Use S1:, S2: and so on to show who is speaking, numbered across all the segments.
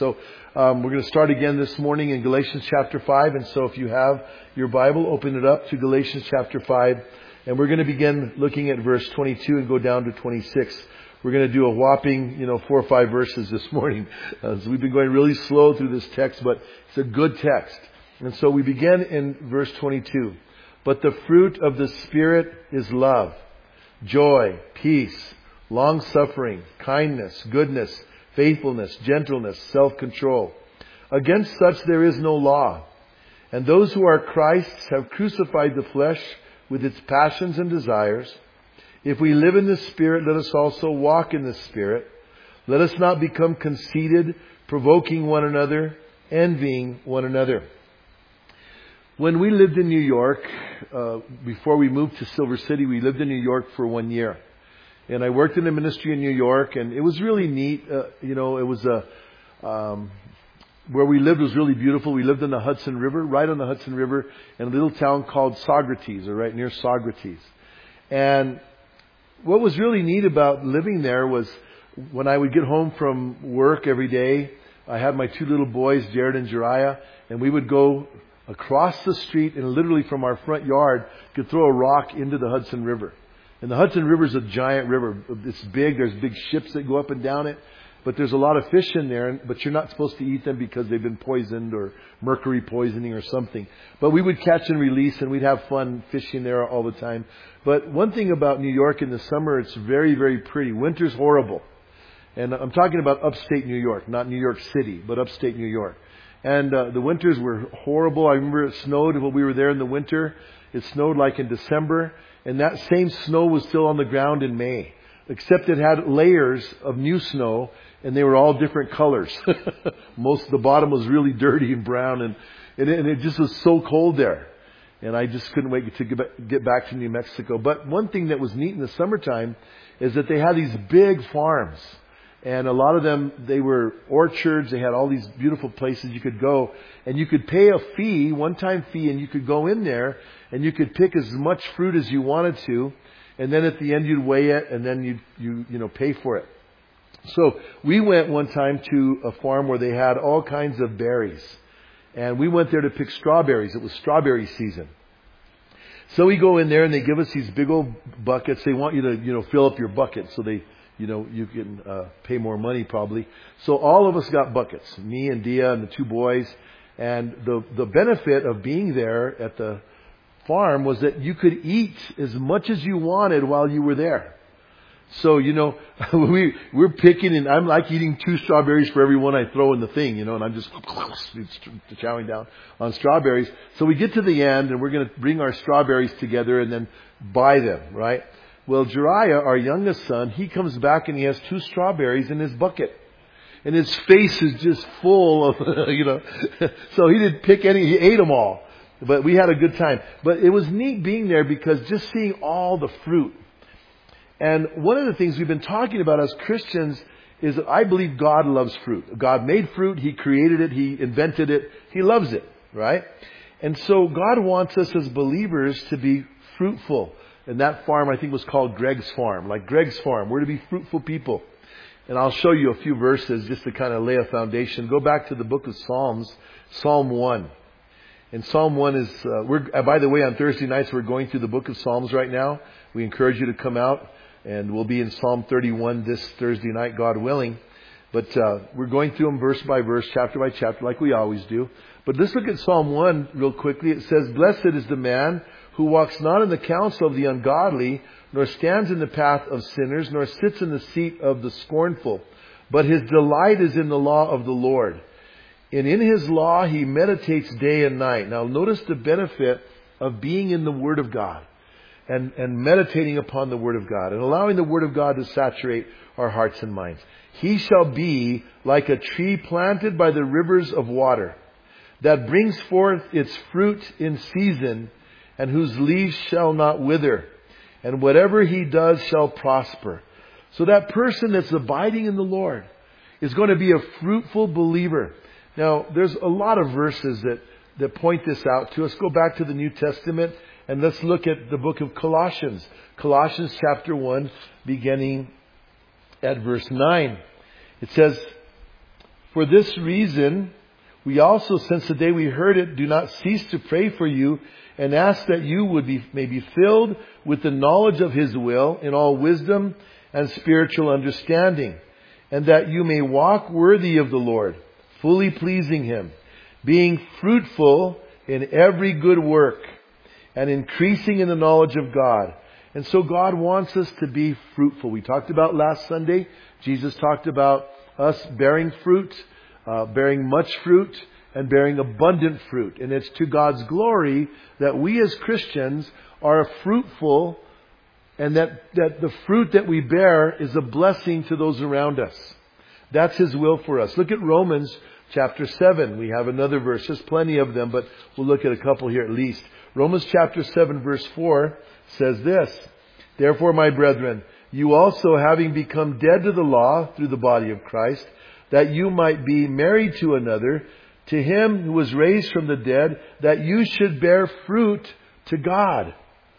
S1: So we're going to start again this morning in Galatians chapter 5. And so if you have your Bible, open it up to Galatians chapter 5. And we're going to begin looking at verse 22 and go down to 26. We're going to do a whopping, 4 or 5 verses this morning. So we've been going really slow through this text, but it's a good text. And so we begin in verse 22. But the fruit of the Spirit is love, joy, peace, long-suffering, kindness, goodness, faithfulness, gentleness, self-control. Against such there is no law. And those who are Christ's have crucified the flesh with its passions and desires. If we live in the Spirit, let us also walk in the Spirit. Let us not become conceited, provoking one another, envying one another. When we lived in New York, before we moved to Silver City, we lived in New York for 1 year. And I worked in the ministry in New York, and it was really neat. It was where we lived was really beautiful. We lived on the Hudson River, right on the Hudson River, in a little town called Saugerties, or right near Saugerties. And what was really neat about living there was when I would get home from work every day, I had my 2 little boys, Jared and Jeriah, and we would go across the street and literally from our front yard could throw a rock into the Hudson River. And the Hudson River is a giant river. It's big. There's big ships that go up and down it. But there's a lot of fish in there. But you're not supposed to eat them because they've been poisoned or mercury poisoning or something. But we would catch and release and we'd have fun fishing there all the time. But one thing about New York in the summer, it's very, very pretty. Winter's horrible. And I'm talking about upstate New York, not New York City, but upstate New York. And the winters were horrible. I remember it snowed when we were there in the winter. It snowed like in December. And that same snow was still on the ground in May. Except it had layers of new snow. And they were all different colors. Most of the bottom was really dirty and brown. And it just was so cold there. And I just couldn't wait to get back to New Mexico. But one thing that was neat in the summertime is that they had these big farms. And a lot of them, they were orchards. They had all these beautiful places you could go. And you could pay a fee, one-time fee, and you could go in there and you could pick as much fruit as you wanted to. And then at the end you'd weigh it and then you'd pay for it. So we went one time to a farm where they had all kinds of berries. And we went there to pick strawberries. It was strawberry season. So we go in there and they give us these big old buckets. They want you to, fill up your bucket so you can pay more money probably. So all of us got buckets, me and Dia and the 2 boys. And the benefit of being there at the farm was that you could eat as much as you wanted while you were there. So, we're picking, and I'm like eating 2 strawberries for every one I throw in the thing, and I'm just chowing down on strawberries. So we get to the end and we're going to bring our strawberries together and then buy them, right? Well, Jeriah, our youngest son, he comes back and he has 2 strawberries in his bucket. And his face is just full of, So he didn't pick any, he ate them all. But we had a good time. But it was neat being there because just seeing all the fruit. And one of the things we've been talking about as Christians is that I believe God loves fruit. God made fruit. He created it. He invented it. He loves it, right? And so God wants us as believers to be fruitful. And that farm, I think, was called Greg's Farm. Like Greg's Farm. We're to be fruitful people. And I'll show you a few verses just to kind of lay a foundation. Go back to the book of Psalms, Psalm 1. And Psalm 1 is, by the way, on Thursday nights, we're going through the book of Psalms right now. We encourage you to come out. And we'll be in Psalm 31 this Thursday night, God willing. But we're going through them verse by verse, chapter by chapter, like we always do. But let's look at Psalm 1 real quickly. It says, "Blessed is the man who walks not in the counsel of the ungodly, nor stands in the path of sinners, nor sits in the seat of the scornful. But his delight is in the law of the Lord. And in his law he meditates day and night." Now notice the benefit of being in the Word of God. And meditating upon the Word of God and allowing the Word of God to saturate our hearts and minds. "He shall be like a tree planted by the rivers of water that brings forth its fruit in season and whose leaves shall not wither. And whatever he does shall prosper." So that person that's abiding in the Lord is going to be a fruitful believer. Now, there's a lot of verses that point this out to us. Go back to the New Testament. And let's look at the book of Colossians. Colossians chapter 1, beginning at verse 9. It says, For this reason, we also, since the day we heard it, do not cease to pray for you and ask that you may be filled with the knowledge of His will in all wisdom and spiritual understanding, and that you may walk worthy of the Lord, fully pleasing Him, being fruitful in every good work and increasing in the knowledge of God. And so God wants us to be fruitful. We talked about last Sunday, Jesus talked about us bearing fruit, bearing much fruit, and bearing abundant fruit. And it's to God's glory that we as Christians are fruitful, and that the fruit that we bear is a blessing to those around us. That's His will for us. Look at Romans chapter 7. We have another verse. There's plenty of them, but we'll look at a couple here at least. Romans chapter 7 verse 4 says this: Therefore, my brethren, you also, having become dead to the law through the body of Christ, that you might be married to another, to Him who was raised from the dead, that you should bear fruit to God.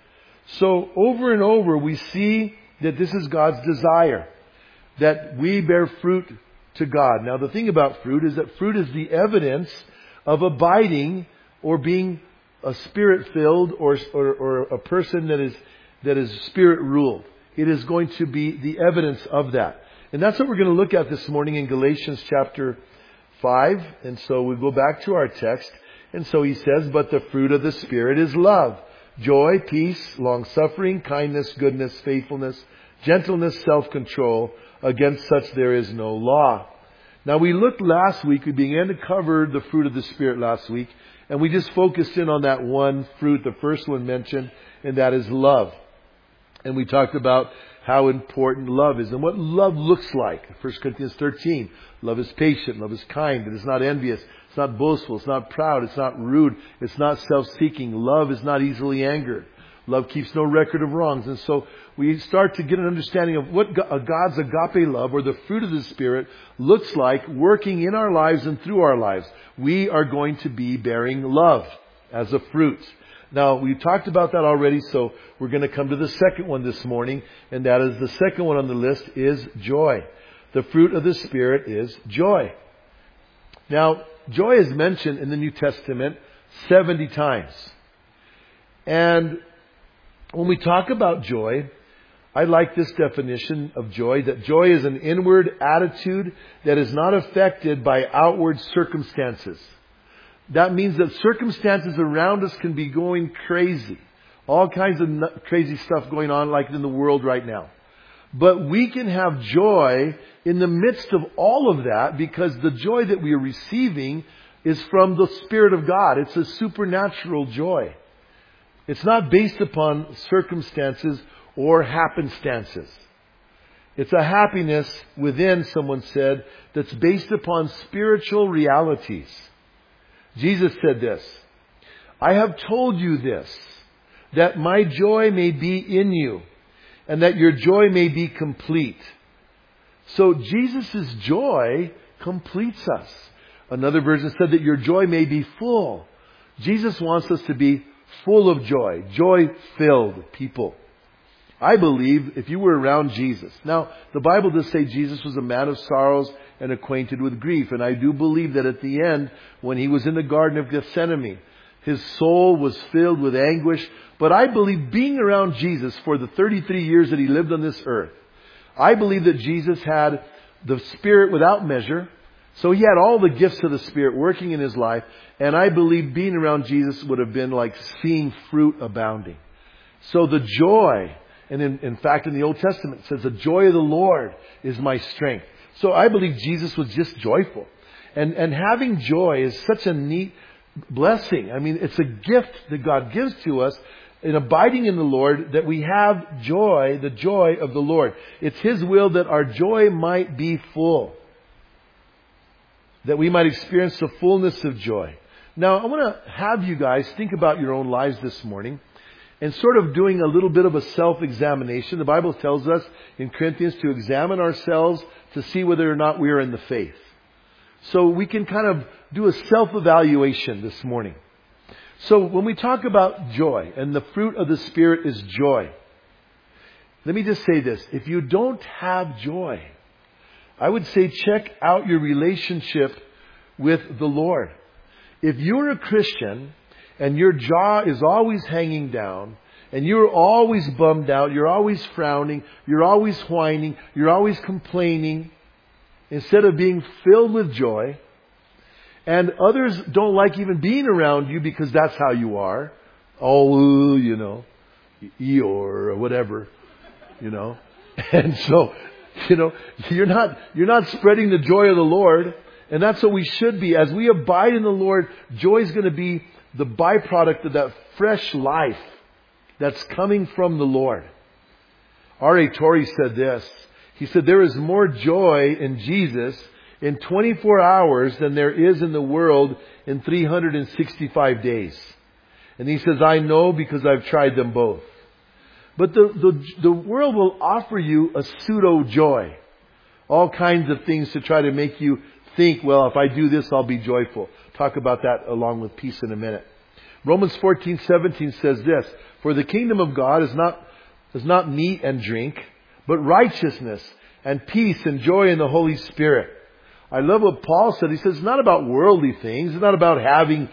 S1: So over and over we see that this is God's desire, that we bear fruit to God. Now the thing about fruit is that fruit is the evidence of abiding or being a Spirit-filled or a person that is Spirit-ruled. It is going to be the evidence of that. And that's what we're going to look at this morning in Galatians chapter 5. And so we go back to our text. And so he says, but the fruit of the Spirit is love, joy, peace, long-suffering, kindness, goodness, faithfulness, gentleness, self-control. Against such there is no law. Now we looked last week, we began to cover the fruit of the Spirit last week. And we just focused in on that one fruit, the first one mentioned, and that is love. And we talked about how important love is and what love looks like. 1 Corinthians 13. Love is patient. Love is kind. It is not envious. It's not boastful. It's not proud. It's not rude. It's not self-seeking. Love is not easily angered. Love keeps no record of wrongs. And so we start to get an understanding of what God's agape love, or the fruit of the Spirit, looks like working in our lives and through our lives. We are going to be bearing love as a fruit. Now, we talked about that already, so we're going to come to the second one this morning, and that is the second one on the list is joy. The fruit of the Spirit is joy. Now, joy is mentioned in the New Testament 70 times. And when we talk about joy, I like this definition of joy, that joy is an inward attitude that is not affected by outward circumstances. That means that circumstances around us can be going crazy. All kinds of crazy stuff going on like in the world right now. But we can have joy in the midst of all of that, because the joy that we are receiving is from the Spirit of God. It's a supernatural joy. It's not based upon circumstances or happenstances. It's a happiness within, someone said, that's based upon spiritual realities. Jesus said this: I have told you this, that my joy may be in you, and that your joy may be complete. So Jesus' joy completes us. Another version said that your joy may be full. Jesus wants us to be full of joy, joy-filled people. I believe if you were around Jesus. Now, the Bible does say Jesus was a man of sorrows and acquainted with grief. And I do believe that at the end, when He was in the Garden of Gethsemane, His soul was filled with anguish. But I believe being around Jesus for the 33 years that He lived on this earth, I believe that Jesus had the Spirit without measure. So He had all the gifts of the Spirit working in His life. And I believe being around Jesus would have been like seeing fruit abounding. So the joy, and in fact in the Old Testament it says, the joy of the Lord is my strength. So I believe Jesus was just joyful. And having joy is such a neat blessing. I mean, it's a gift that God gives to us in abiding in the Lord, that we have joy, the joy of the Lord. It's His will that our joy might be full, that we might experience the fullness of joy. Now, I want to have you guys think about your own lives this morning and sort of doing a little bit of a self-examination. The Bible tells us in Corinthians to examine ourselves to see whether or not we are in the faith. So we can kind of do a self-evaluation this morning. So when we talk about joy, and the fruit of the Spirit is joy, let me just say this. If you don't have joy, I would say check out your relationship with the Lord. If you're a Christian and your jaw is always hanging down, and you're always bummed out, you're always frowning, you're always whining, you're always complaining, instead of being filled with joy, and others don't like even being around you because that's how you are. Oh, Eeyore or whatever, And so, you're not spreading the joy of the Lord. And that's what we should be. As we abide in the Lord, joy is going to be the byproduct of that fresh life that's coming from the Lord. R.A. Torrey said this. He said, there is more joy in Jesus in 24 hours than there is in the world in 365 days. And he says, I know because I've tried them both. But the world will offer you a pseudo joy. All kinds of things to try to make you think, well, if I do this, I'll be joyful. Talk about that along with peace in a minute. Romans 14:17 says this, for the kingdom of God is not meat and drink, but righteousness and peace and joy in the Holy Spirit. I love what Paul said. He says it's not about worldly things. It's not about having,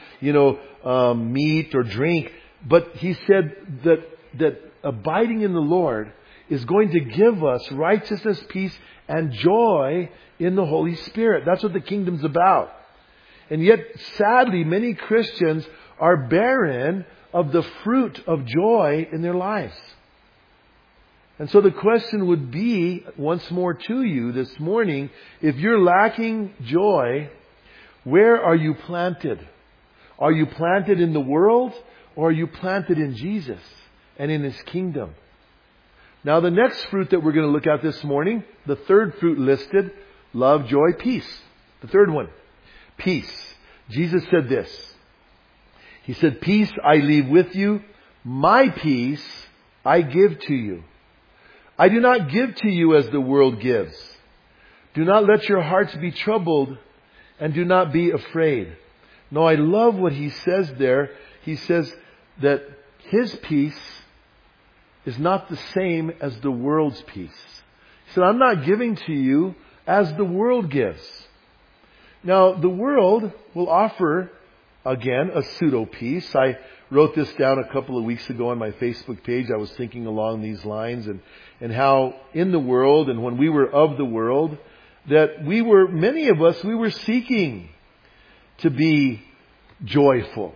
S1: meat or drink. But he said that abiding in the Lord is going to give us righteousness, peace, and joy in the Holy Spirit. That's what the kingdom's about. And yet, sadly, many Christians are barren of the fruit of joy in their lives. And so the question would be, once more to you this morning, if you're lacking joy, where are you planted? Are you planted in the world, or are you planted in Jesus and in His kingdom? Now the next fruit that we're going to look at this morning, the third fruit listed, love, joy, peace. The third one, peace. Jesus said this. He said, peace I leave with you, my peace I give to you. I do not give to you as the world gives. Do not let your hearts be troubled, and do not be afraid. No, I love what He says there. He says that His peace is not the same as the world's peace. He said, I'm not giving to you as the world gives. Now, the world will offer, again, a pseudo peace. I wrote this down a couple of weeks ago on my Facebook page. I was thinking along these lines and how in the world and when we were of the world, that many of us, we were seeking to be joyful.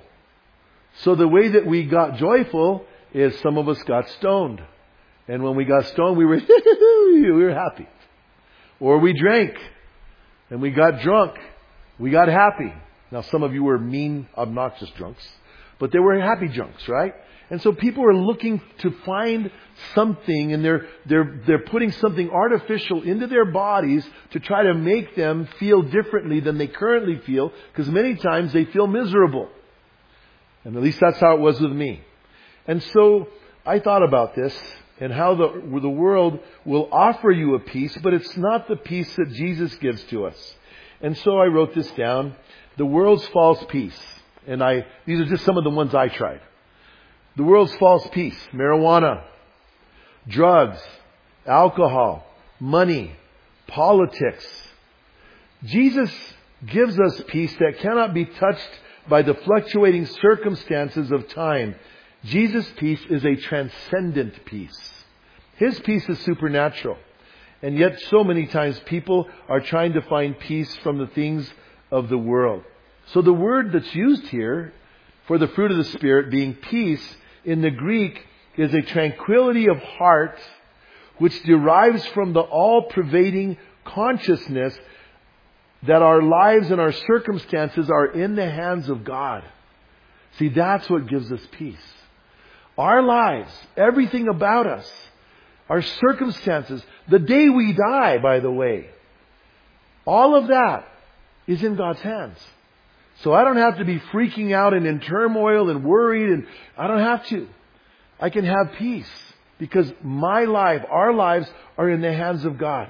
S1: So the way that we got joyful is some of us got stoned. And when we got stoned, we were happy. Or we drank and we got drunk. We got happy. Now some of you were mean, obnoxious drunks, but they were happy drunks, right? And so people are looking to find something, and they're putting something artificial into their bodies to try to make them feel differently than they currently feel, because many times they feel miserable. And at least that's how it was with me. And so I thought about this and how the world will offer you a peace, but it's not the peace that Jesus gives to us. And so I wrote this down. The world's false peace. And these are just some of the ones I tried. The world's false peace. Marijuana, drugs, alcohol, money, politics. Jesus gives us peace that cannot be touched by the fluctuating circumstances of time. Jesus' peace is a transcendent peace. His peace is supernatural. And yet so many times people are trying to find peace from the things of the world. So the word that's used here for the fruit of the Spirit being peace in the Greek is a tranquility of heart which derives from the all-pervading consciousness that our lives and our circumstances are in the hands of God. See, that's what gives us peace. Our lives, everything about us, our circumstances, the day we die, by the way, all of that is in God's hands. So I don't have to be freaking out and in turmoil and worried, and I don't have to. I can have peace because my life, our lives are in the hands of God.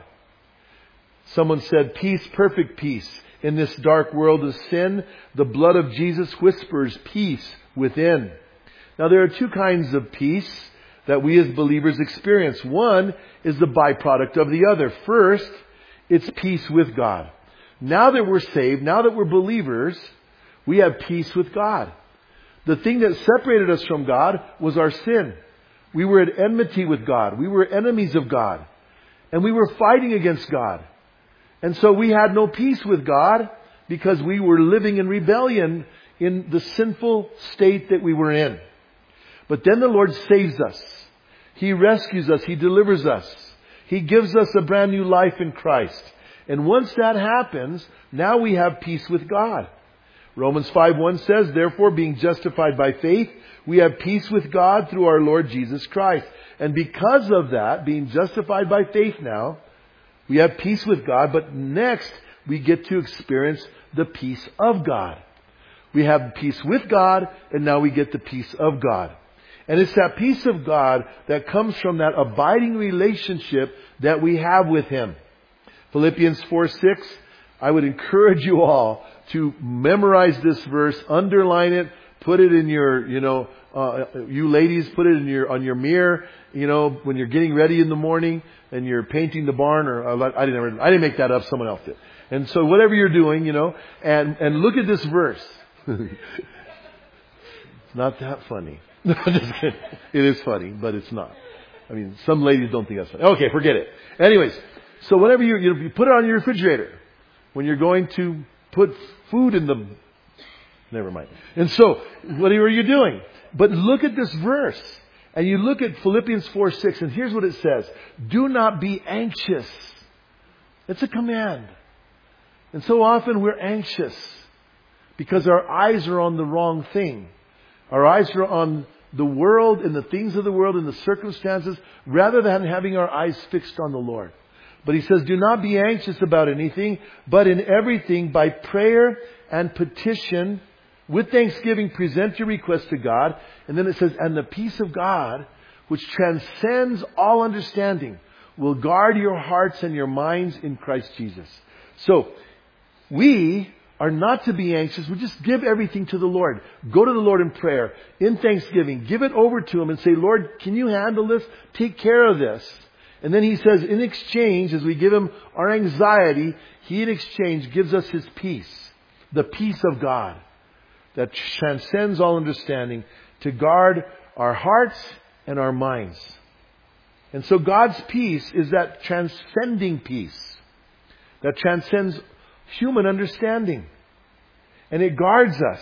S1: Someone said, peace, perfect peace. In this dark world of sin, the blood of Jesus whispers peace within. Now there are two kinds of peace that we as believers experience. One is the byproduct of the other. First It's peace with God. Now that we're saved, now that we're believers, we have peace with God. The thing that separated us from God was our sin. We were at enmity with God. We were enemies of God. And we were fighting against God. And so we had no peace with God because we were living in rebellion in the sinful state that we were in. But then the Lord saves us. He rescues us. He delivers us. He gives us a brand new life in Christ. And once that happens, now we have peace with God. Romans 5:1 says, therefore, being justified by faith, we have peace with God through our Lord Jesus Christ. And because of that, being justified by faith now, we have peace with God. But next, we get to experience the peace of God. We have peace with God, and now we get the peace of God. And it's that peace of God that comes from that abiding relationship that we have with Him. Philippians 4:6, I would encourage you all to memorize this verse, underline it, put it in your, you ladies, put it in on your mirror, when you're getting ready in the morning and you're painting the barn, I didn't make that up, someone else did. And so whatever you're doing, and look at this verse. It's not that funny. No, I'm just kidding. It is funny, but it's not. I mean, some ladies don't think that's funny. Okay, forget it. Anyways, so whenever you put it on your refrigerator, when you're going to put food in the... Never mind. And so, whatever you're doing. But look at this verse. And you look at Philippians 4:6, and here's what it says. Do not be anxious. It's a command. And so often we're anxious because our eyes are on the wrong thing. Our eyes are on the world and the things of the world and the circumstances rather than having our eyes fixed on the Lord. But He says, do not be anxious about anything, but in everything by prayer and petition, with thanksgiving, present your request to God. And then it says, and the peace of God, which transcends all understanding, will guard your hearts and your minds in Christ Jesus. So, we are not to be anxious. We just give everything to the Lord. Go to the Lord in prayer, in thanksgiving. Give it over to Him and say, Lord, can you handle this? Take care of this. And then He says, in exchange, as we give Him our anxiety, He in exchange gives us His peace. The peace of God that transcends all understanding to guard our hearts and our minds. And so God's peace is that transcending peace that transcends human understanding. And it guards us.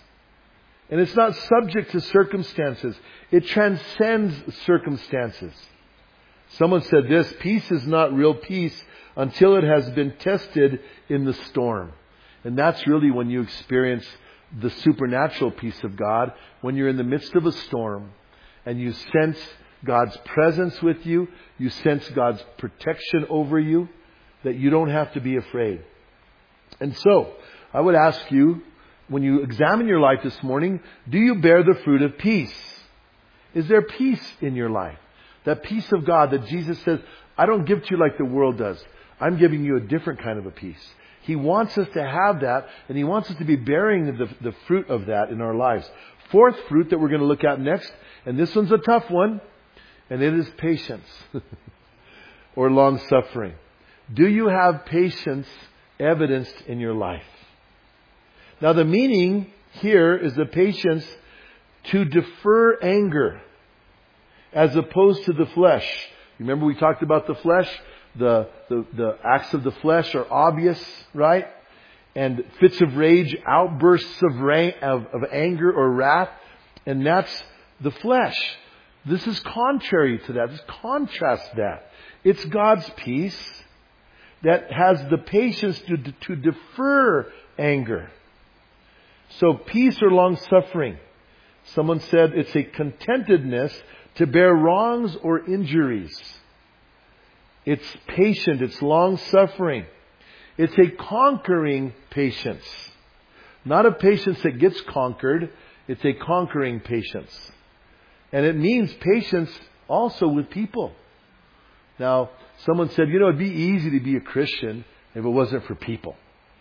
S1: And it's not subject to circumstances. It transcends circumstances. Someone said this, peace is not real peace until it has been tested in the storm. And that's really when you experience the supernatural peace of God, when you're in the midst of a storm and you sense God's presence with you, you sense God's protection over you, that you don't have to be afraid. And so, I would ask you, when you examine your life this morning, do you bear the fruit of peace? Is there peace in your life? That peace of God that Jesus says, I don't give to you like the world does. I'm giving you a different kind of a peace. He wants us to have that, and He wants us to be bearing the fruit of that in our lives. Fourth fruit that we're going to look at next, and this one's a tough one, and it is patience or long suffering. Do you have patience evidenced in your life? Now the meaning here is the patience to defer anger as opposed to the flesh. Remember we talked about the flesh? The acts of the flesh are obvious, right? And fits of rage, outbursts of anger or wrath. And that's the flesh. This is contrary to that. This contrasts that. It's God's peace that has the patience to defer anger. So peace or long suffering. Someone said it's a contentedness to bear wrongs or injuries. It's patient. It's long suffering. It's a conquering patience. Not a patience that gets conquered. It's a conquering patience. And it means patience also with people. Now, someone said, it'd be easy to be a Christian if it wasn't for people.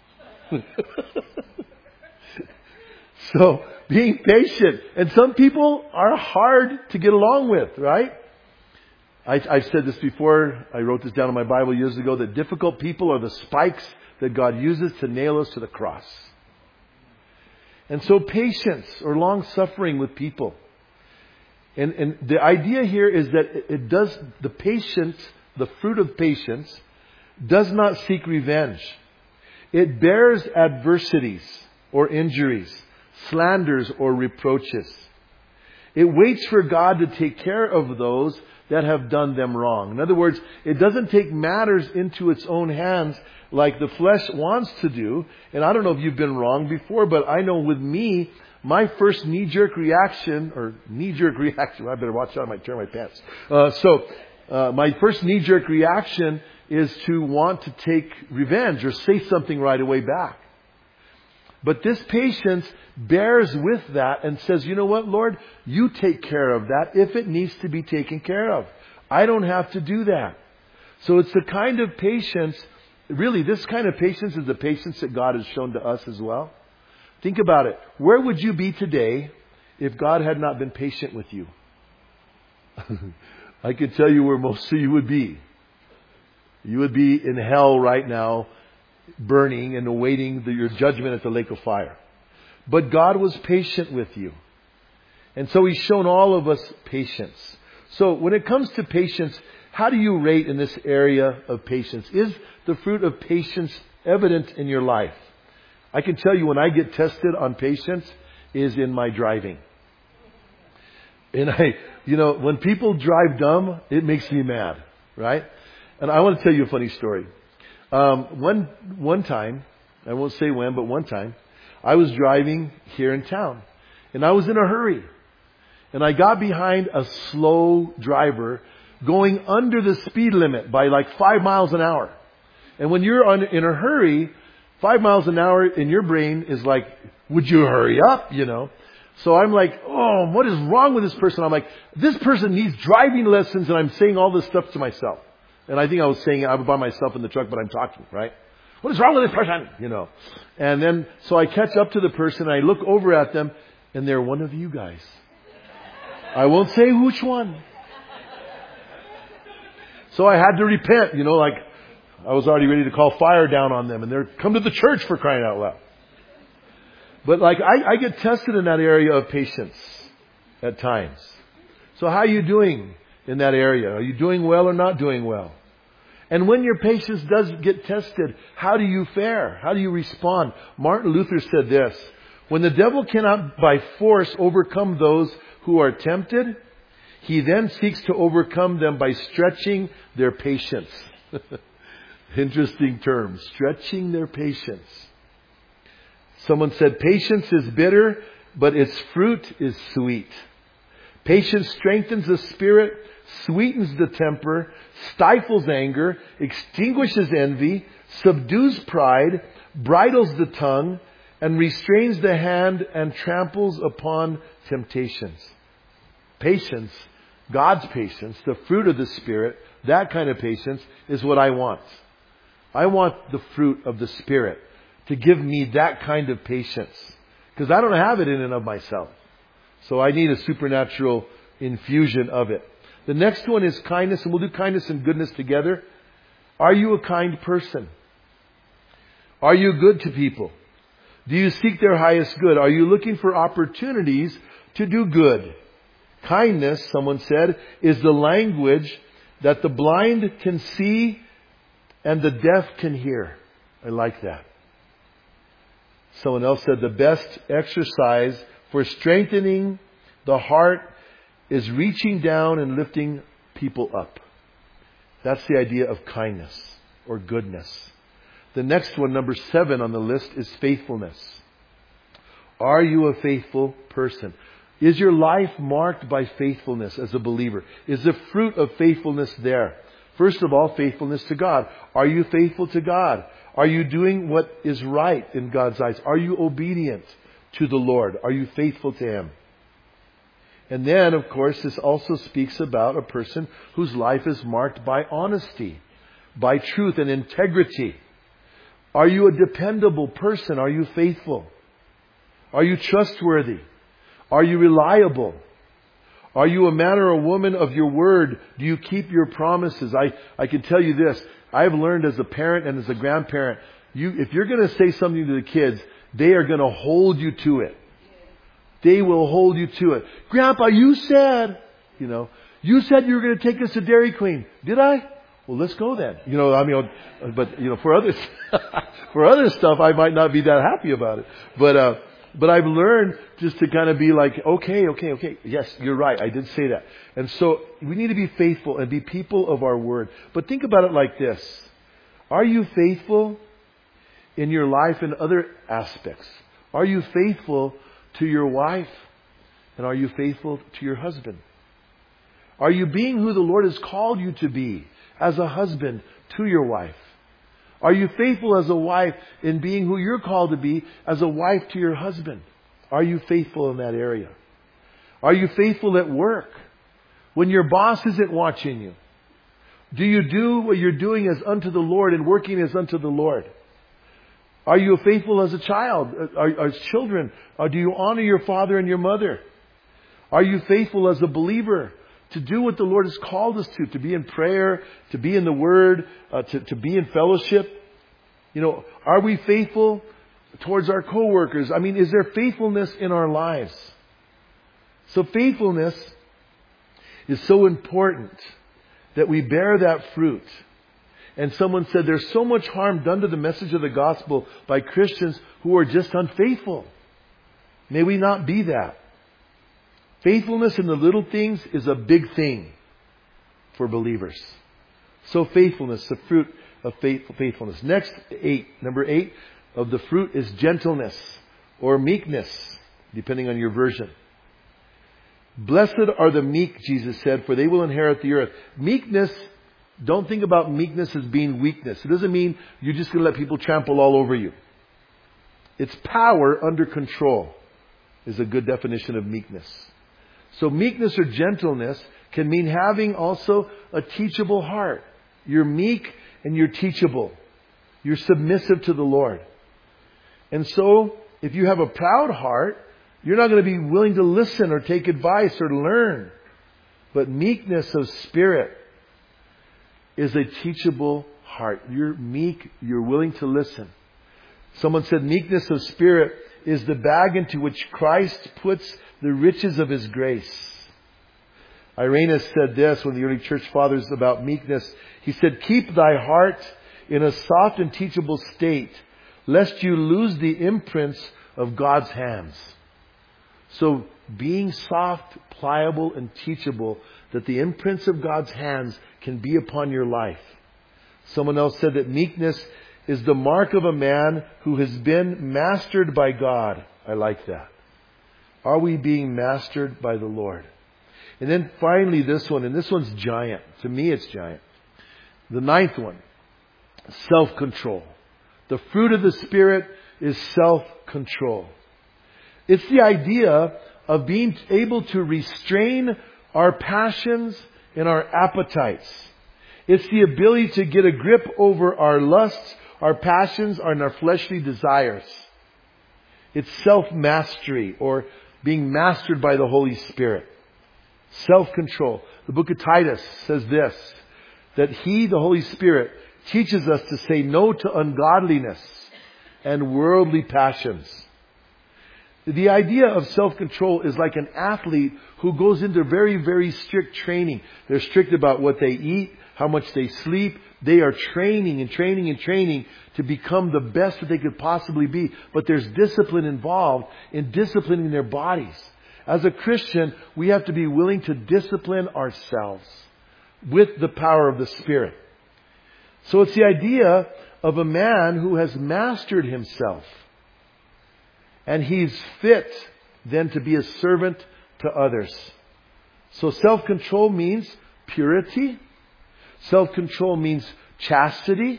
S1: So, being patient. And some people are hard to get along with, right? I've said this before. I wrote this down in my Bible years ago, that difficult people are the spikes that God uses to nail us to the cross. And so patience or long suffering with people. And the idea here is that the fruit of patience does not seek revenge. It bears adversities or injuries, slanders or reproaches. It waits for God to take care of those that have done them wrong. In other words, it doesn't take matters into its own hands like the flesh wants to do. And I don't know if you've been wrong before, but I know with me, my first knee-jerk reaction, I better watch out, I might tear my pants. My first knee-jerk reaction is to want to take revenge or say something right away back. But this patience bears with that and says, you know what, Lord, you take care of that if it needs to be taken care of. I don't have to do that. So it's the kind of patience, really this kind of patience is the patience that God has shown to us as well. Think about it. Where would you be today if God had not been patient with you? I can tell you where most of you would be. You would be in hell right now, burning and awaiting your judgment at the lake of fire. But God was patient with you. And so He's shown all of us patience. So when it comes to patience, how do you rate in this area of patience? Is the fruit of patience evident in your life? I can tell you when I get tested on patience is in my driving. And when people drive dumb, it makes me mad, right? And I want to tell you a funny story. One time, I won't say when, but one time, I was driving here in town. And I was in a hurry. And I got behind a slow driver going under the speed limit by like 5 miles an hour. And when you're in a hurry, 5 miles an hour in your brain is like, would you hurry up, So I'm like, oh, what is wrong with this person? I'm like, this person needs driving lessons, and I'm saying all this stuff to myself. And I think I was saying it, I'm by myself in the truck, but I'm talking, right? What is wrong with this person? And then, so I catch up to the person, and I look over at them, and they're one of you guys. I won't say which one. So I had to repent, like I was already ready to call fire down on them, and they're come to the church for crying out loud. But I get tested in that area of patience at times. So how are you doing in that area? Are you doing well or not doing well? And when your patience does get tested, how do you fare? How do you respond? Martin Luther said this: when the devil cannot by force overcome those who are tempted, he then seeks to overcome them by stretching their patience. Interesting term, stretching their patience. Someone said, patience is bitter, but its fruit is sweet. Patience strengthens the spirit, sweetens the temper, stifles anger, extinguishes envy, subdues pride, bridles the tongue, and restrains the hand and tramples upon temptations. Patience, God's patience, the fruit of the Spirit, that kind of patience is what I want. I want the fruit of the Spirit to give me that kind of patience. Because I don't have it in and of myself. So I need a supernatural infusion of it. The next one is kindness, and we'll do kindness and goodness together. Are you a kind person? Are you good to people? Do you seek their highest good? Are you looking for opportunities to do good? Kindness, someone said, is the language that the blind can see and the deaf can hear. I like that. Someone else said the best exercise for strengthening the heart is reaching down and lifting people up. That's the idea of kindness or goodness. The next one, number 7 on the list, is faithfulness. Are you a faithful person? Is your life marked by faithfulness as a believer? Is the fruit of faithfulness there? First of all, faithfulness to God. Are you faithful to God? Are you doing what is right in God's eyes? Are you obedient to the Lord? Are you faithful to Him? And then, of course, this also speaks about a person whose life is marked by honesty, by truth and integrity. Are you a dependable person? Are you faithful? Are you trustworthy? Are you reliable? Are you a man or a woman of your word? Do you keep your promises? I can tell you this. I've learned as a parent and as a grandparent, if you're going to say something to the kids, they are going to hold you to it. They will hold you to it. Grandpa, you said you said you were going to take us to Dairy Queen. Did I? Well, let's go then. For others, for other stuff, I might not be that happy about it. But I've learned just to kind of be like, okay. Yes, you're right. I did say that. And so we need to be faithful and be people of our word. But think about it like this. Are you faithful in your life in other aspects? Are you faithful to your wife? And are you faithful to your husband? Are you being who the Lord has called you to be as a husband to your wife? Are you faithful as a wife in being who you're called to be as a wife to your husband? Are you faithful in that area? Are you faithful at work when your boss isn't watching you? Do you do what you're doing as unto the Lord and working as unto the Lord? Are you faithful as a child? As children? Or do you honor your father and your mother? Are you faithful as a believer to do what the Lord has called us to be in prayer, to be in the Word, to be in fellowship? Are we faithful towards our co-workers? Is there faithfulness in our lives? So faithfulness is so important that we bear that fruit. And someone said there's so much harm done to the message of the gospel by Christians who are just unfaithful. May we not be that. Faithfulness in the little things is a big thing for believers. So faithfulness, the fruit of faithfulness. Next, number 8 of the fruit is gentleness or meekness, depending on your version. Blessed are the meek, Jesus said, for they will inherit the earth. Meekness, don't think about meekness as being weakness. It doesn't mean you're just going to let people trample all over you. It's power under control is a good definition of meekness. So meekness or gentleness can mean having also a teachable heart. You're meek and you're teachable. You're submissive to the Lord. And so, if you have a proud heart, you're not going to be willing to listen or take advice or learn. But meekness of spirit is a teachable heart. You're meek, you're willing to listen. Someone said meekness of spirit is the bag into which Christ puts the riches of His grace. Irenaeus said this, one of the early church fathers, about meekness. He said, keep thy heart in a soft and teachable state, lest you lose the imprints of God's hands. So being soft, pliable, and teachable, that the imprints of God's hands can be upon your life. Someone else said that meekness is the mark of a man who has been mastered by God. I like that. Are we being mastered by the Lord? And then finally this one, and this one's giant. To me it's giant. The 9th one, self-control. The fruit of the Spirit is self-control. It's the idea of being able to restrain our passions and our appetites. It's the ability to get a grip over our lusts, our passions, and our fleshly desires. It's self-mastery, or being mastered by the Holy Spirit. Self-control. The book of Titus says this, that He, the Holy Spirit, teaches us to say no to ungodliness and worldly passions. The idea of self-control is like an athlete who goes into very, very strict training. They're strict about what they eat, how much they sleep. They are training and training and training to become the best that they could possibly be. But there's discipline involved in disciplining their bodies. As a Christian, we have to be willing to discipline ourselves with the power of the Spirit. So it's the idea of a man who has mastered himself. And he's fit then to be a servant to others. So self-control means purity. Self-control means chastity.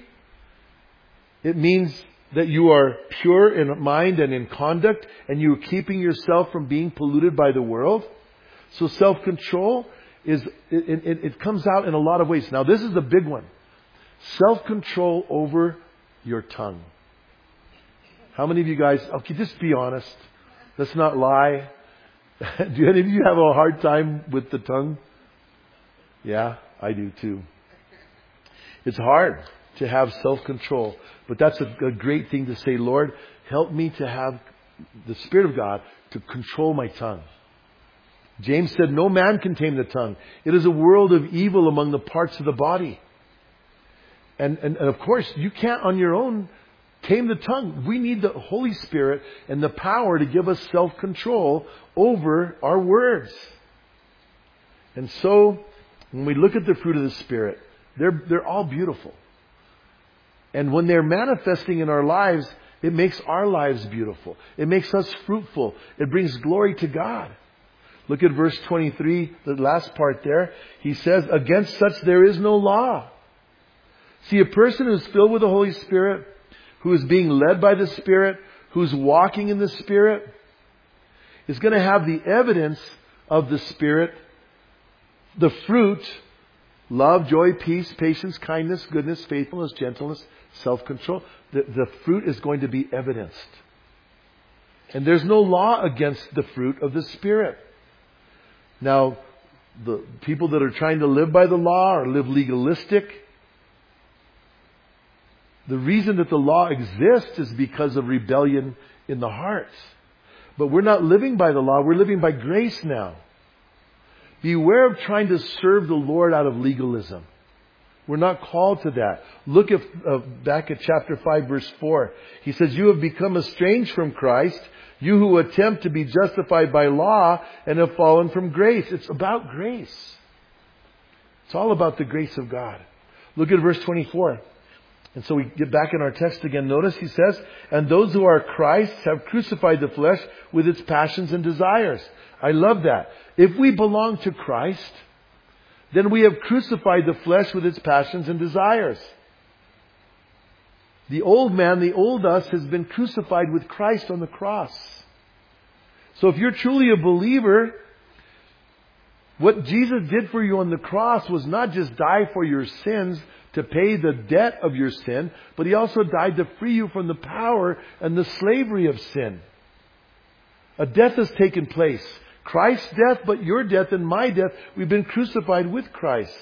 S1: It means that you are pure in mind and in conduct, and you are keeping yourself from being polluted by the world. So self-control it comes out in a lot of ways. Now this is the big one. Self-control over your tongue. How many of you guys, okay, just be honest. Let's not lie. Do any of you have a hard time with the tongue? Yeah, I do too. It's hard to have self-control, but that's a great thing to say, Lord, help me to have the Spirit of God to control my tongue. James said, no man can tame the tongue. It is a world of evil among the parts of the body. And of course, you can't on your own tame the tongue. We need the Holy Spirit and the power to give us self-control over our words. And so, when we look at the fruit of the Spirit, they're all beautiful. And when they're manifesting in our lives, it makes our lives beautiful. It makes us fruitful. It brings glory to God. Look at verse 23, the last part there. He says, against such there is no law. See, a person who's filled with the Holy Spirit, who is being led by the Spirit, who's walking in the Spirit, is going to have the evidence of the Spirit, the fruit, love, joy, peace, patience, kindness, goodness, faithfulness, gentleness, self-control. The fruit is going to be evidenced. And there's no law against the fruit of the Spirit. Now, the people that are trying to live by the law or live legalistic, the reason that the law exists is because of rebellion in the hearts. But we're not living by the law, we're living by grace now. Beware of trying to serve the Lord out of legalism. We're not called to that. Look at back at chapter 5, verse 4. He says, you have become estranged from Christ, you who attempt to be justified by law and have fallen from grace. It's about grace. It's all about the grace of God. Look at verse 24. And so we get back in our text again. Notice he says, and those who are Christ's have crucified the flesh with its passions and desires. I love that. If we belong to Christ, then we have crucified the flesh with its passions and desires. The old man, the old us, has been crucified with Christ on the cross. So if you're truly a believer, what Jesus did for you on the cross was not just die for your sins to pay the debt of your sin, but He also died to free you from the power and the slavery of sin. A death has taken place. Christ's death, but your death and my death. We've been crucified with Christ.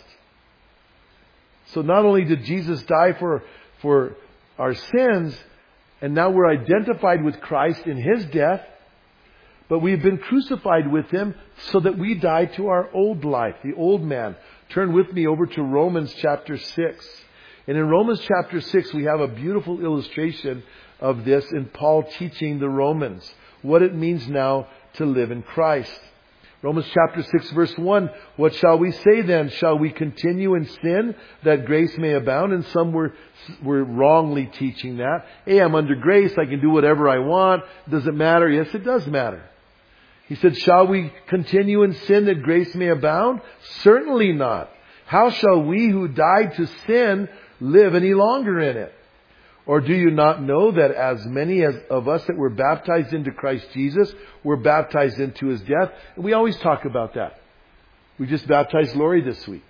S1: So not only did Jesus die for our sins, and now we're identified with Christ in His death, but we've been crucified with Him so that we die to our old life, the old man. Turn with me over to Romans chapter 6. And in Romans chapter 6, we have a beautiful illustration of this in Paul teaching the Romans what it means now to live in Christ. Romans chapter 6 verse 1. What shall we say then? Shall we continue in sin that grace may abound? And some were wrongly teaching that. Hey, I'm under grace. I can do whatever I want. Does it matter? Yes, it does matter. He said, shall we continue in sin that grace may abound? Certainly not. How shall we who died to sin live any longer in it? Or do you not know that as many of us that were baptized into Christ Jesus were baptized into His death? And we always talk about that. We just baptized Lori this week.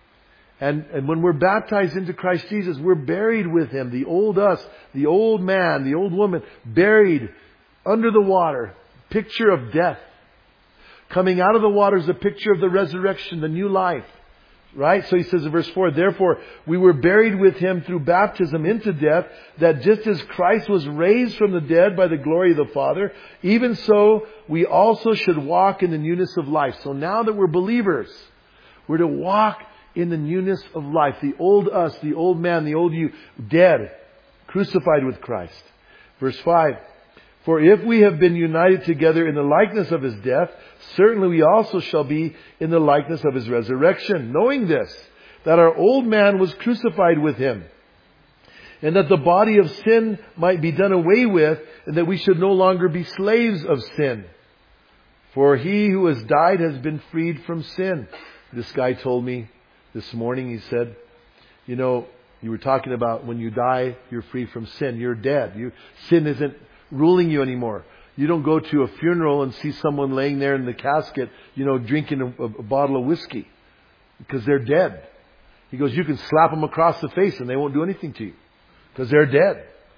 S1: And when we're baptized into Christ Jesus, we're buried with Him. The old us, the old man, the old woman, buried under the water. Picture of death. Coming out of the water is a picture of the resurrection, the new life. Right? So he says in verse 4, therefore we were buried with Him through baptism into death, that just as Christ was raised from the dead by the glory of the Father, even so we also should walk in the newness of life. So now that we're believers, we're to walk in the newness of life. The old us, the old man, the old you, dead, crucified with Christ. Verse 5, for if we have been united together in the likeness of His death, certainly we also shall be in the likeness of His resurrection. Knowing this, that our old man was crucified with Him, and that the body of sin might be done away with, and that we should no longer be slaves of sin. For he who has died has been freed from sin. This guy told me this morning, he said, you know, you were talking about when you die, you're free from sin. You're dead. Sin isn't ruling you anymore. You don't go to a funeral and see someone laying there in the casket, drinking a bottle of whiskey because they're dead. He goes, you can slap them across the face and they won't do anything to you because they're dead.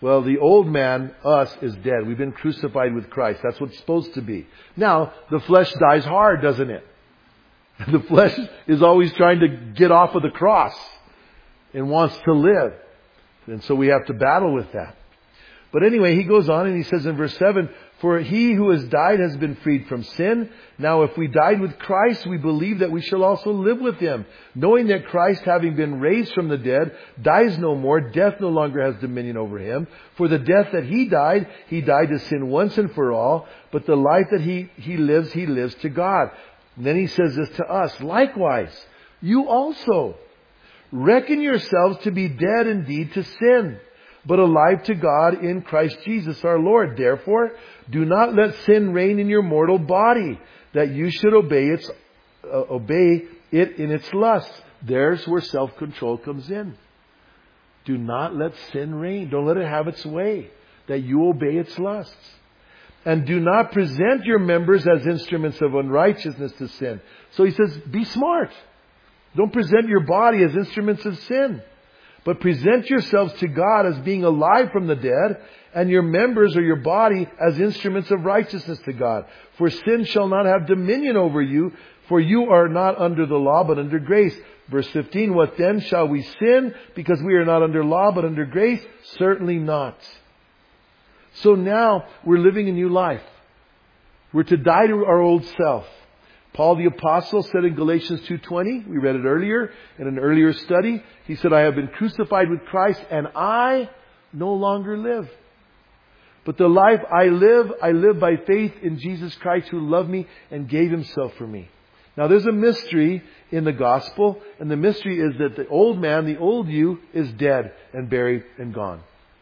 S1: Well, the old man, us, is dead. We've been crucified with Christ. That's what it's supposed to be. Now, the flesh dies hard, doesn't it? The flesh is always trying to get off of the cross and wants to live. And so we have to battle with that. But anyway, he goes on and he says in verse 7, "For he who has died has been freed from sin. Now if we died with Christ, we believe that we shall also live with Him. Knowing that Christ, having been raised from the dead, dies no more, death no longer has dominion over Him. For the death that He died to sin once and for all. But the life that He lives to God." And then he says this to us, "Likewise, you also reckon yourselves to be dead indeed to sin, but alive to God in Christ Jesus our Lord. Therefore, do not let sin reign in your mortal body, that you should obey it in its lusts." There's where self-control comes in. Do not let sin reign. Don't let it have its way, that you obey its lusts. "And do not present your members as instruments of unrighteousness to sin." So he says, be smart. Don't present your body as instruments of sin, but present yourselves to God as being alive from the dead, and your members or your body as instruments of righteousness to God. "For sin shall not have dominion over you, for you are not under the law, but under grace." Verse 15, "What then? Shall we sin because we are not under law, but under grace? Certainly not." So now we're living a new life. We're to die to our old self. Paul the Apostle said in Galatians 2:20, we read it earlier in an earlier study, he said, "I have been crucified with Christ, and I no longer live. But the life I live by faith in Jesus Christ, who loved me and gave Himself for me." Now there's a mystery in the gospel, and the mystery is that the old man, the old you, is dead and buried and gone.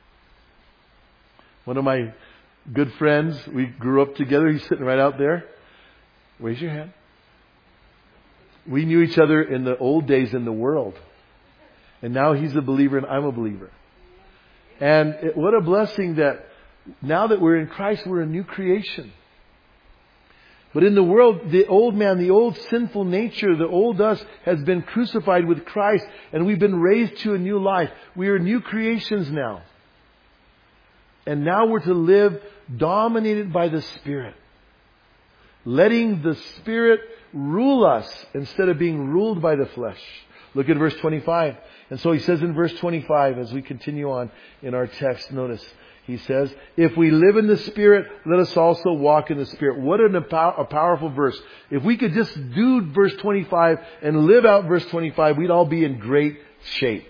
S1: One of my good friends, we grew up together, he's sitting right out there. Raise your hand. We knew each other in the old days in the world. And now he's a believer and I'm a believer. And what a blessing that now that we're in Christ, we're a new creation. But in the world, the old man, the old sinful nature, the old us has been crucified with Christ, and we've been raised to a new life. We are new creations now. And now we're to live dominated by the Spirit. Letting the Spirit rule us instead of being ruled by the flesh. Look at verse 25. And so he says in verse 25, as we continue on in our text, notice, he says, "If we live in the Spirit, let us also walk in the Spirit." What a powerful verse. If we could just do verse 25 and live out verse 25, we'd all be in great shape.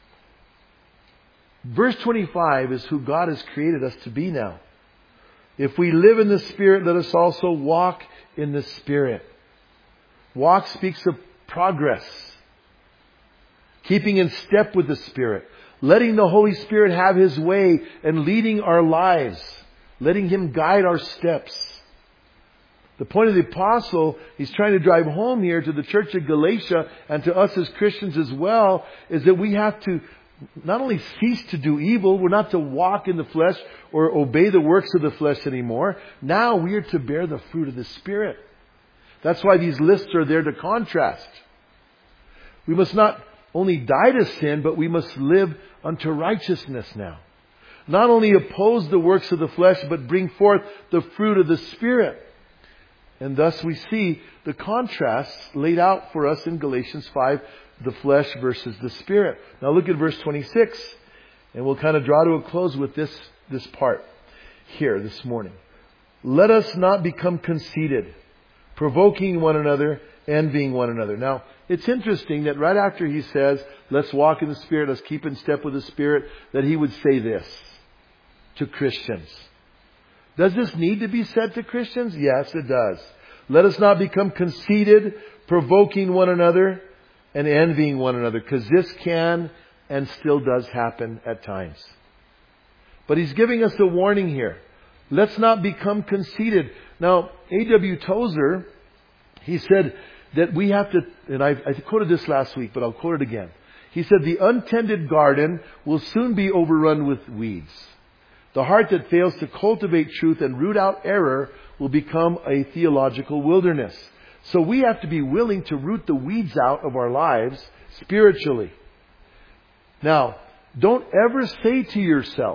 S1: Verse 25 is who God has created us to be now. If we live in the Spirit, let us also walk in the Spirit. Walk speaks of progress. Keeping in step with the Spirit. Letting the Holy Spirit have His way and leading our lives. Letting Him guide our steps. The point of the apostle, he's trying to drive home here to the church of Galatia and to us as Christians as well, is that we have to not only cease to do evil, we're not to walk in the flesh or obey the works of the flesh anymore. Now we are to bear the fruit of the Spirit. That's why these lists are there to contrast. We must not only die to sin, but we must live unto righteousness now. Not only oppose the works of the flesh, but bring forth the fruit of the Spirit. And thus we see the contrasts laid out for us in Galatians 5, the flesh versus the Spirit. Now look at verse 26, and we'll kind of draw to a close with this part here this morning. "Let us not become conceited, provoking one another, envying one another." Now, it's interesting that right after he says, let's walk in the Spirit, let's keep in step with the Spirit, that he would say this to Christians. Does this need to be said to Christians? Yes, it does. "Let us not become conceited, provoking one another, and envying one another," because this can and still does happen at times. But he's giving us a warning here. Let's not become conceited. Now, A.W. Tozer, he said that we have to, and I quoted this last week, but I'll quote it again. He said, "The untended garden will soon be overrun with weeds. The heart that fails to cultivate truth and root out error will become a theological wilderness." So we have to be willing to root the weeds out of our lives spiritually. Now, don't ever say to yourself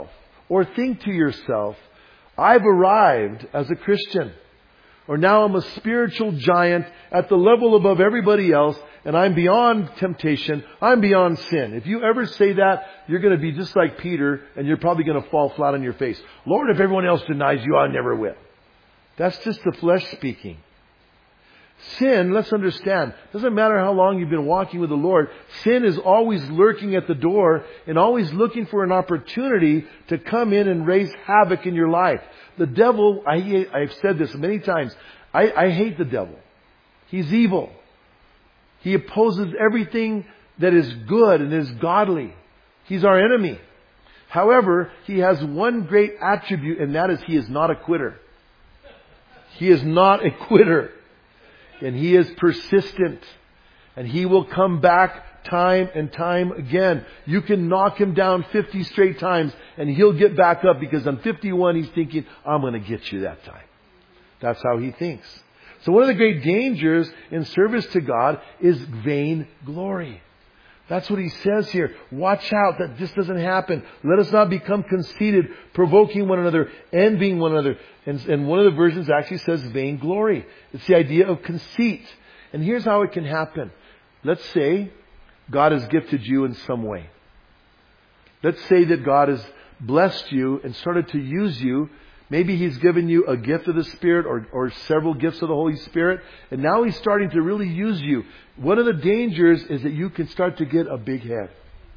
S1: Or think to yourself, I've arrived as a Christian. Or now I'm a spiritual giant at the level above everybody else, and I'm beyond temptation. I'm beyond sin. If you ever say that, you're going to be just like Peter, and you're probably going to fall flat on your face. Lord, if everyone else denies you, I never will. That's just the flesh speaking. Sin, let's understand, doesn't matter how long you've been walking with the Lord, sin is always lurking at the door and always looking for an opportunity to come in and raise havoc in your life. The devil, I've said this many times, I hate the devil. He's evil. He opposes everything that is good and is godly. He's our enemy. However, he has one great attribute, and that is he is not a quitter. He is not a quitter. And he is persistent. And he will come back time and time again. You can knock him down 50 straight times and he'll get back up, because on 51 he's thinking, I'm going to get you that time. That's how he thinks. So one of the great dangers in service to God is vain glory. That's what he says here. Watch out that this doesn't happen. Let us not become conceited, provoking one another, envying one another. And one of the versions actually says vain glory. It's the idea of conceit. And here's how it can happen. Let's say God has gifted you in some way. Let's say that God has blessed you and started to use you. Maybe He's given you a gift of the Spirit or several gifts of the Holy Spirit. And now He's starting to really use you. One of the dangers is that you can start to get a big head.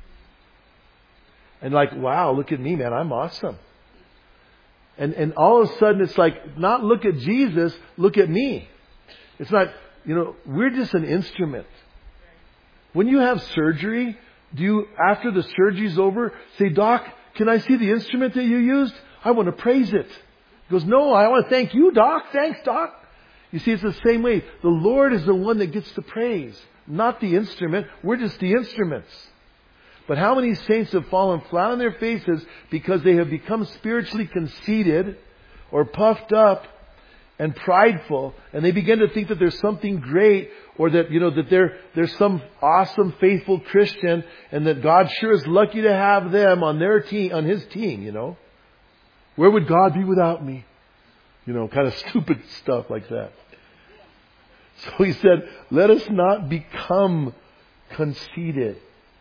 S1: And like, wow, look at me, man. I'm awesome. And all of a sudden it's like, not look at Jesus, look at me. It's not, we're just an instrument. When you have surgery, do you, after the surgery's over, say, Doc, can I see the instrument that you used? I want to praise it. He goes, no, I want to thank you, Doc. Thanks, Doc. You see, it's the same way. The Lord is the one that gets the praise, not the instrument. We're just the instruments. But how many saints have fallen flat on their faces because they have become spiritually conceited or puffed up and prideful, and they begin to think that there's something great, or that, that there's some awesome, faithful Christian, and that God sure is lucky to have them on their team, on His team, Where would God be without me? Kind of stupid stuff like that. So he said, let us not become conceited.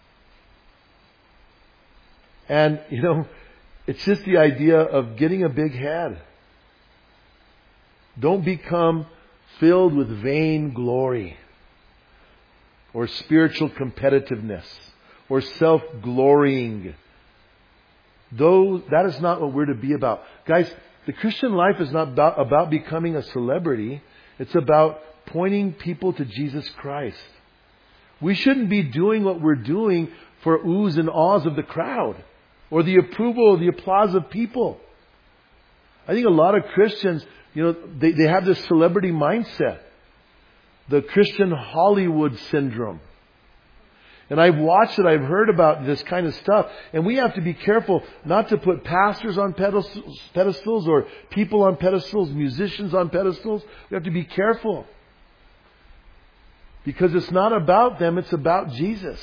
S1: And, it's just the idea of getting a big head. Don't become filled with vain glory or spiritual competitiveness or self-glorying. Though that is not what we're to be about. Guys, the Christian life is not about becoming a celebrity. It's about pointing people to Jesus Christ. We shouldn't be doing what we're doing for oohs and ahs of the crowd or the approval or the applause of people. I think a lot of Christians, they have this celebrity mindset. The Christian Hollywood syndrome. And I've watched it, I've heard about this kind of stuff. And we have to be careful not to put pastors on pedestals or people on pedestals, musicians on pedestals. We have to be careful. Because it's not about them, it's about Jesus.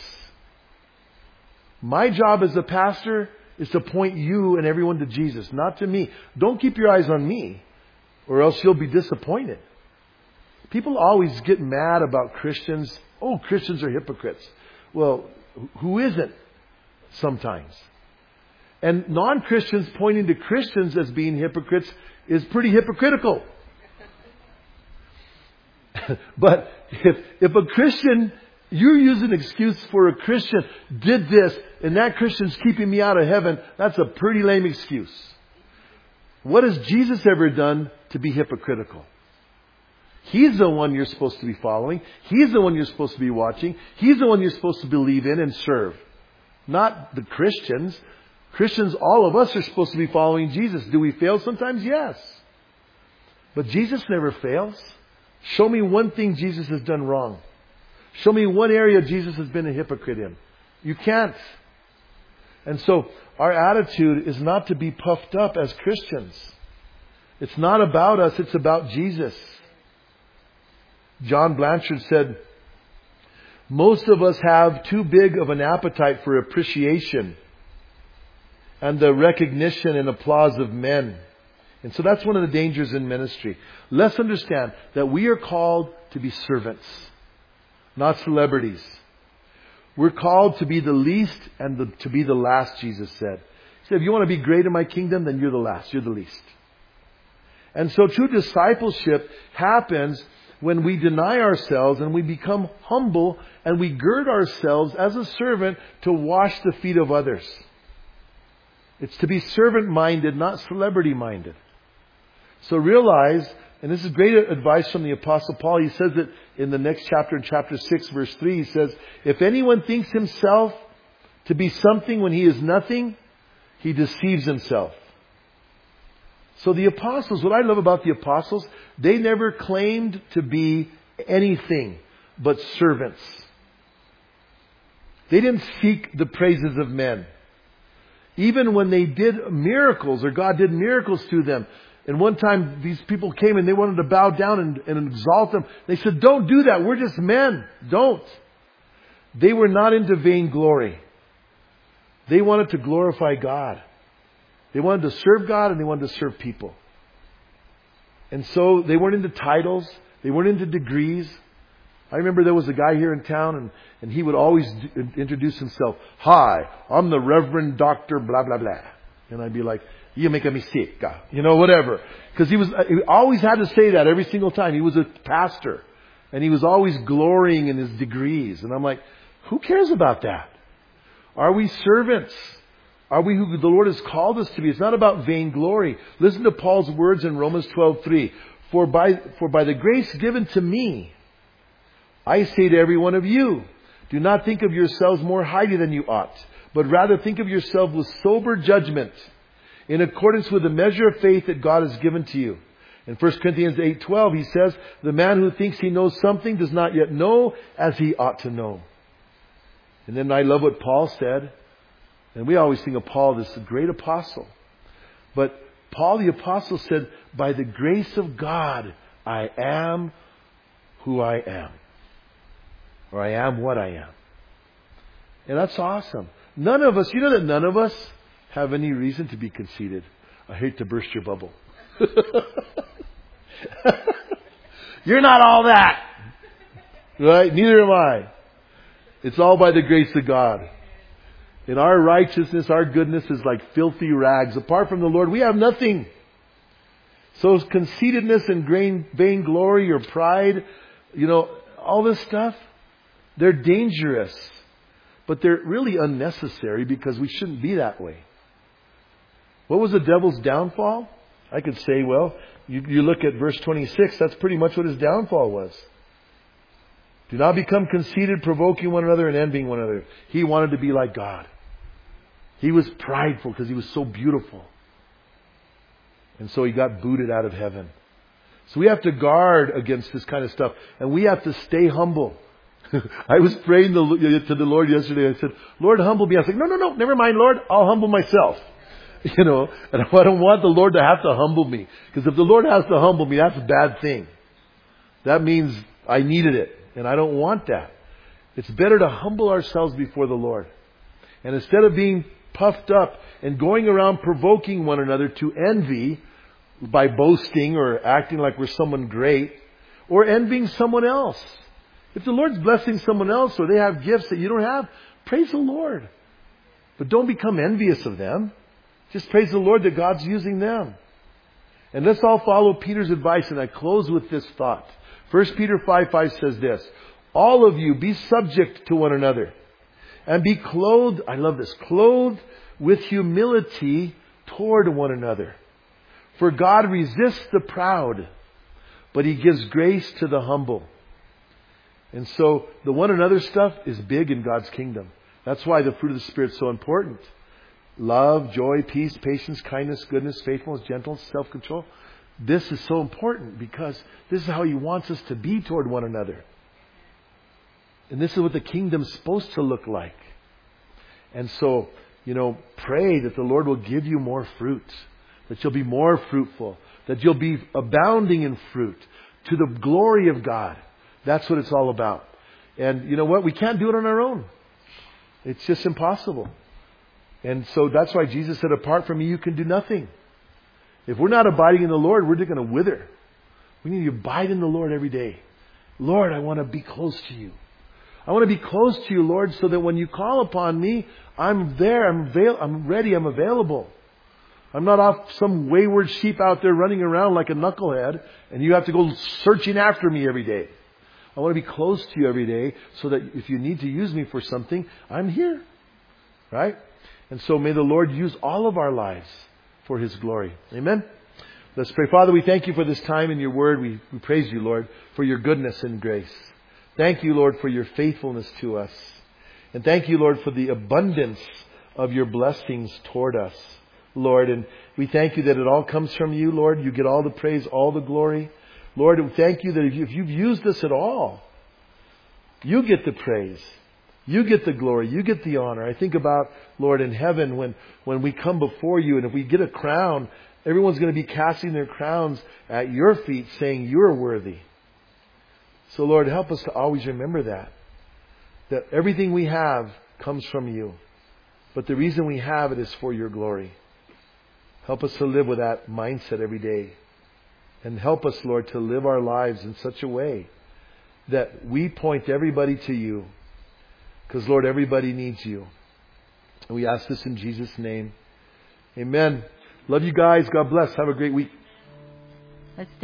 S1: My job as a pastor is to point you and everyone to Jesus, not to me. Don't keep your eyes on me, or else you'll be disappointed. People always get mad about Christians. Oh, Christians are hypocrites. Well, who isn't sometimes? And non-Christians pointing to Christians as being hypocrites is pretty hypocritical. But if a Christian, you use an excuse for a Christian did this and that Christian's keeping me out of heaven, that's a pretty lame excuse. What has Jesus ever done to be hypocritical? He's the one you're supposed to be following. He's the one you're supposed to be watching. He's the one you're supposed to believe in and serve. Not the Christians. Christians, all of us are supposed to be following Jesus. Do we fail sometimes? Yes. But Jesus never fails. Show me one thing Jesus has done wrong. Show me one area Jesus has been a hypocrite in. You can't. And so our attitude is not to be puffed up as Christians. It's not about us, it's about Jesus. John Blanchard said, most of us have too big of an appetite for appreciation and the recognition and applause of men. And so that's one of the dangers in ministry. Let's understand that we are called to be servants, not celebrities. We're called to be the least and to be the last, Jesus said. He said, if you want to be great in my kingdom, then you're the last. You're the least. And so true discipleship happens when we deny ourselves and we become humble and we gird ourselves as a servant to wash the feet of others. It's to be servant-minded, not celebrity-minded. So realize, and this is great advice from the Apostle Paul. He says it in the next chapter, in chapter 6, verse 3. He says, if anyone thinks himself to be something when he is nothing, he deceives himself. So the apostles, what I love about the apostles, they never claimed to be anything but servants. They didn't seek the praises of men. Even when they did miracles, or God did miracles through them, and one time these people came and they wanted to bow down and exalt them. They said, don't do that. We're just men. Don't. They were not into vainglory. They wanted to glorify God. They wanted to serve God and they wanted to serve people. And so they weren't into titles. They weren't into degrees. I remember there was a guy here in town and he would always introduce himself. Hi, I'm the Reverend Dr. blah, blah, blah. And I'd be like, you make a mistake. Whatever. Because he always had to say that every single time. He was a pastor. And he was always glorying in his degrees. And I'm like, who cares about that? Are we servants? Are we who the Lord has called us to be? It's not about vainglory. Listen to Paul's words in Romans 12:3. For by the grace given to me, I say to every one of you, do not think of yourselves more highly than you ought, but rather think of yourself with sober judgment, in accordance with the measure of faith that God has given to you. In 1 Corinthians 8:12, he says, the man who thinks he knows something does not yet know as he ought to know. And then I love what Paul said. And we always think of Paul, this great apostle. But Paul the apostle said, by the grace of God, I am who I am. Or I am what I am. And that's awesome. None of us have any reason to be conceited. I hate to burst your bubble. You're not all that. Right? Neither am I. It's all by the grace of God. And our righteousness, our goodness is like filthy rags. Apart from the Lord, we have nothing. So conceitedness and vainglory or pride, all this stuff, they're dangerous. But they're really unnecessary because we shouldn't be that way. What was the devil's downfall? I could say, you look at verse 26, that's pretty much what his downfall was. Do not become conceited, provoking one another and envying one another. He wanted to be like God. He was prideful because he was so beautiful. And so he got booted out of heaven. So we have to guard against this kind of stuff. And we have to stay humble. I was praying to the Lord yesterday. I said, Lord, humble me. I was like, no, never mind, Lord. I'll humble myself. And I don't want the Lord to have to humble me. Because if the Lord has to humble me, that's a bad thing. That means I needed it. And I don't want that. It's better to humble ourselves before the Lord. And instead of being puffed up and going around provoking one another to envy by boasting or acting like we're someone great, or envying someone else. If the Lord's blessing someone else or they have gifts that you don't have, praise the Lord. But don't become envious of them. Just praise the Lord that God's using them. And let's all follow Peter's advice. And I close with this thought. 1 Peter 5:5 says this. All of you be subject to one another. And be clothed, I love this, clothed with humility toward one another. For God resists the proud, but He gives grace to the humble. And so the one another stuff is big in God's kingdom. That's why the fruit of the Spirit is so important. Love, joy, peace, patience, kindness, goodness, faithfulness, gentleness, self-control. This is so important because this is how He wants us to be toward one another. And this is what the kingdom's supposed to look like. And so, pray that the Lord will give you more fruit. That you'll be more fruitful. That you'll be abounding in fruit. To the glory of God. That's what it's all about. And you know what? We can't do it on our own. It's just impossible. And so that's why Jesus said, apart from me, you can do nothing. If we're not abiding in the Lord, we're just going to wither. We need to abide in the Lord every day. Lord, I want to be close to you. I want to be close to you, Lord, so that when you call upon me, I'm there, I'm ready, I'm available. I'm not off some wayward sheep out there running around like a knucklehead, and you have to go searching after me every day. I want to be close to you every day so that if you need to use me for something, I'm here. Right? And so may the Lord use all of our lives for His glory. Amen? Let's pray. Father, we thank you for this time in your word. We praise you, Lord, for your goodness and grace. Thank you, Lord, for your faithfulness to us. And thank you, Lord, for the abundance of your blessings toward us, Lord. And we thank you that it all comes from you, Lord. You get all the praise, all the glory. Lord, we thank you that if you've used us at all, you get the praise. You get the glory. You get the honor. I think about, Lord, in heaven when we come before you and if we get a crown, everyone's going to be casting their crowns at your feet saying you're worthy. So, Lord, help us to always remember that everything we have comes from you. But the reason we have it is for your glory. Help us to live with that mindset every day. And help us, Lord, to live our lives in such a way that we point everybody to you. Because, Lord, everybody needs you. And we ask this in Jesus' name. Amen. Love you guys. God bless. Have a great week.